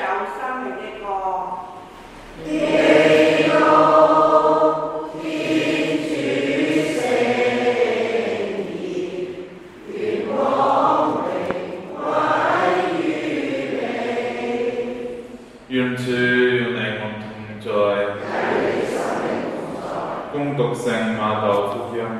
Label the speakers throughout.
Speaker 1: 有生命的歌。
Speaker 2: 基督天主聖言，願光榮歸於你。
Speaker 3: 願主與你們同在。恭讀聖馬竇福音。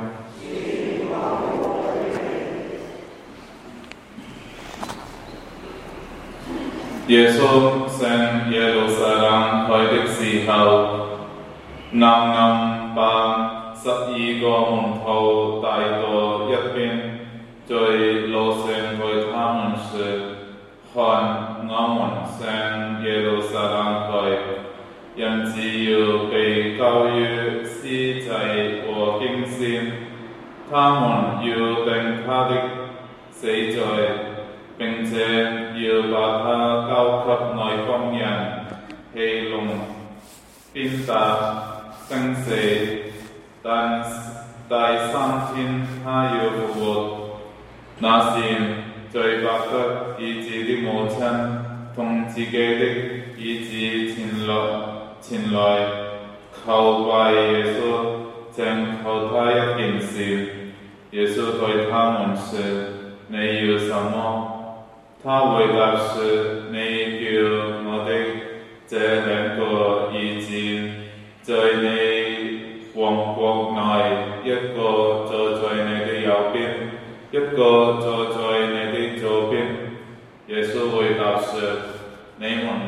Speaker 3: 耶穌上耶路撒冷去的時候，暗暗把12個門徒帶到一邊，在路上對他們說：看，我們上耶路撒冷去，人子要被交於司祭和經師，他們要定他的死罪，並且要把他交給外邦人戲弄、鞭打、釘死，但第3天他要復活。那時，最伯得兒子的母親同自己的兒子前來求拜耶穌，請求他一件事。耶穌對他們說：你要什麼？他回答說：你叫我的這2個兒子，在你王國內，一個坐在你的右邊，一個坐在你的左邊。耶穌回答說：你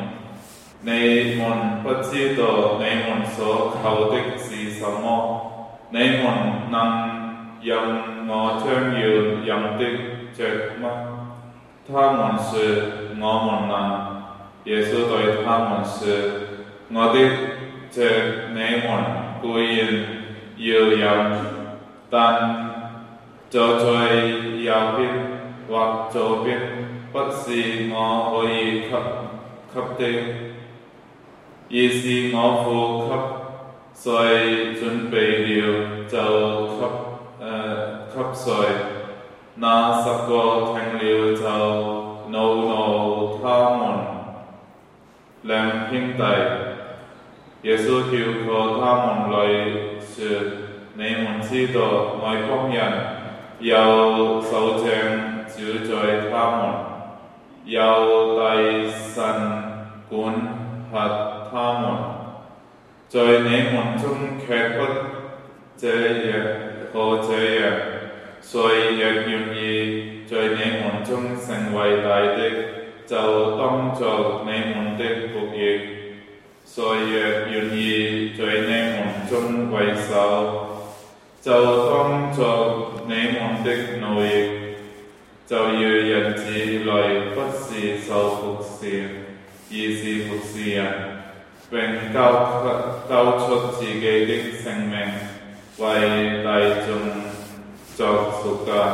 Speaker 3: 們不知道你們所求的是什麼？你們能飲我將要飲的爵嗎？他們說：我們能。耶穌對他們說：我的爵你們固然要飲，但坐在右邊或左邊，不是我可以給的，而是我父給誰準備了就給誰。那10個聽了就惱怒他們2兄弟。耶穌叫過他們來說：你們知道外邦人有首長照在他們，有大臣管轄他們，在你們中卻不這樣或這樣。誰若願意在你們中成為大的，就當作你們的僕役；誰若願意在你們中為首，就當作你們的奴役。就要人子來，不是受服侍，而是服侍人，並交出自己的性命，為大眾作贖價。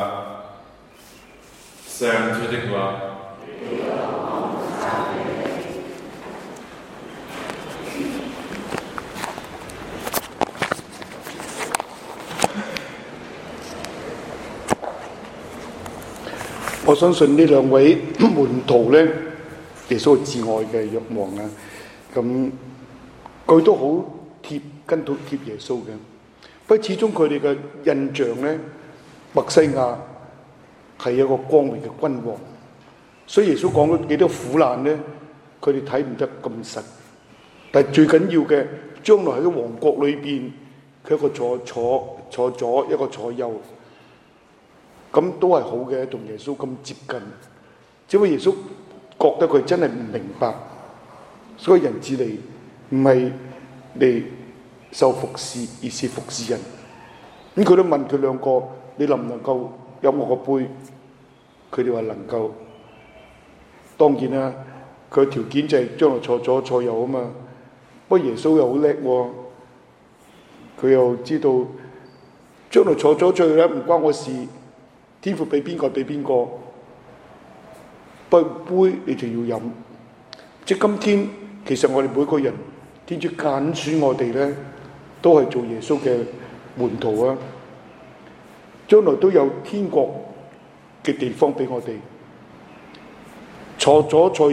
Speaker 3: 上主的話。
Speaker 4: 我相信呢2位門徒呢，耶穌至愛嘅若望啊，咁佢都好跟到貼耶穌嘅。不過始終佢哋嘅印象呢，默西亞係一個光榮嘅君王，所以耶穌講咗幾多苦難呢，佢哋睇唔得咁實。但係最緊要嘅，將來喺個王國裏邊，佢一個坐左，一個坐右。咁都係好嘅，同耶穌咁接近。只不過耶穌覺得佢真係唔明白，所以人子嚟唔係嚟受服侍，而是服侍人。咁佢都問佢2個：你能唔能夠飲我個杯？佢哋話能夠。當然啦，佢嘅條件就係將來坐左坐右啊嘛。不過耶穌又好叻喎，佢又知道將來坐左坐右咧唔關我事。天父俾邊個俾邊個，不杯你就要飲。即係今天，其實我哋每個人，天主揀選我哋咧，都係做耶穌嘅門徒啊！將來都有天國嘅地方俾我哋，坐左坐右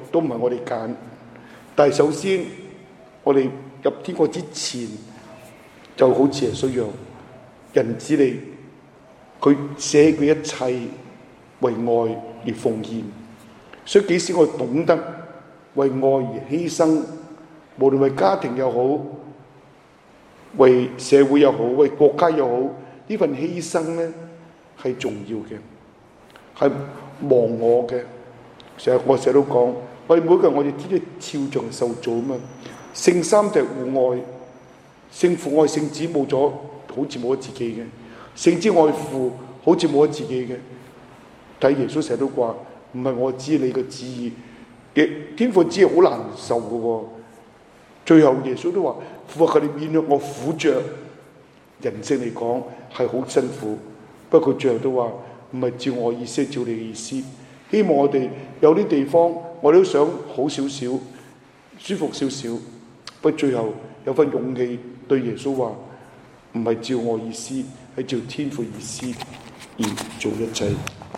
Speaker 4: 都唔係我哋揀，但係首先我哋入天國之前，就好似耶穌一樣，人子嚟，佢捨佢一切為愛而奉獻。所以幾時我懂得為愛而犧牲，無論為家庭又好，為社會又好，為國家又好，呢份犧牲咧係重要嘅，係忘我嘅。我成日都講，我哋每個人我哋天主肖像受造啊嘛。聖三就係互愛，聖父愛聖子冇咗，好似冇咗自己嘅；聖子愛父，好似冇咗自己嘅。睇耶穌成日都話，唔係我知你嘅旨意，天父旨意好難受嘅喎。最後耶穌都話：父啊，佢哋免咗我苦着。人性嚟講係好辛苦，不過佢最後都話唔係照我意思，係照你嘅意思。希望我哋有啲地方，我哋都想好少少、舒服少少，不過最後有份勇氣對耶穌話：唔係照我意思，係照天父意思而做一切。